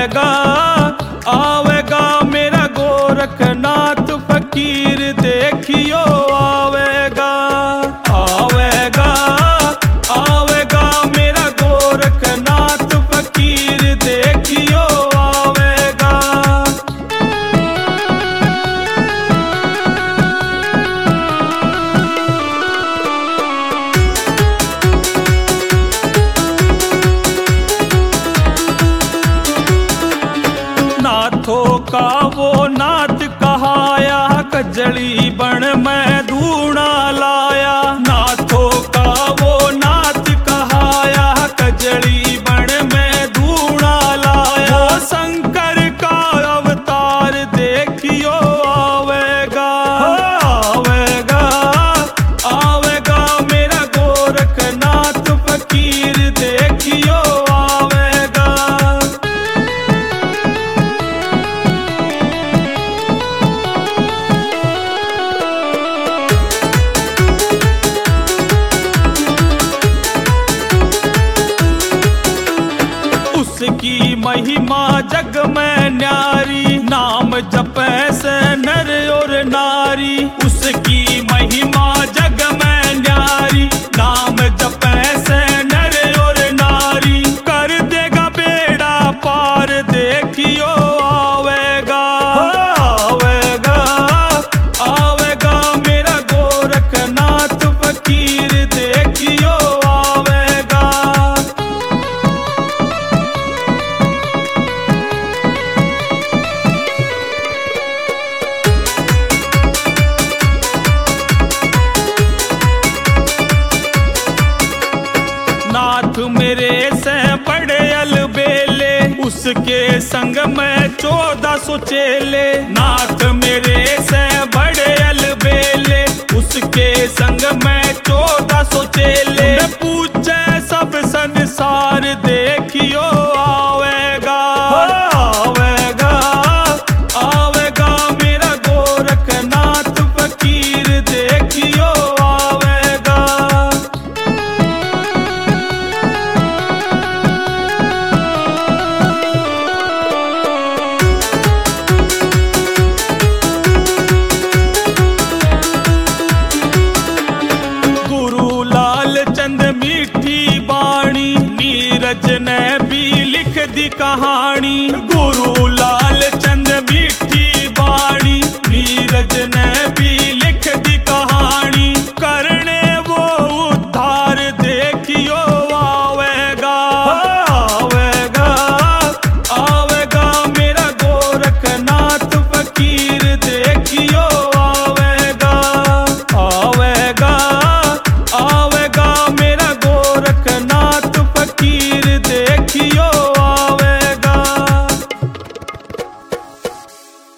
आवेगा आवेगा मेरा गोरखनाथ फकीर देखियो आवेगा आवेगा आवेगा मेरा गोरखनाथ फकीर देखियो आवेगा। नाथों का वो नाथ कहाया कजली बन में धूणा लाया। नाथों का वो नाथ कहाया कजली बन में धूणा लाया। वो शंकर का अवतार देखियो आवेगा आवेगा आवेगा मेरा गोरखनाथ फकीर देखियो आवेगा। उसकी महिमा जग में न्यारी नाम जपै से नर और नारी। उसकी महिमा जग में न्यारी नाम जपै से नर और नारी। कर देगा बेड़ा पार देखियो आवेगा आवेगा आवेगा मेरा गोरखनाथ फकीर देखियो आवेगा। नाथ मेरे से बड़े अलबेले उसके संग में 1400 चेले। नाथ मेरे से बड़े अलबेले उसके संग में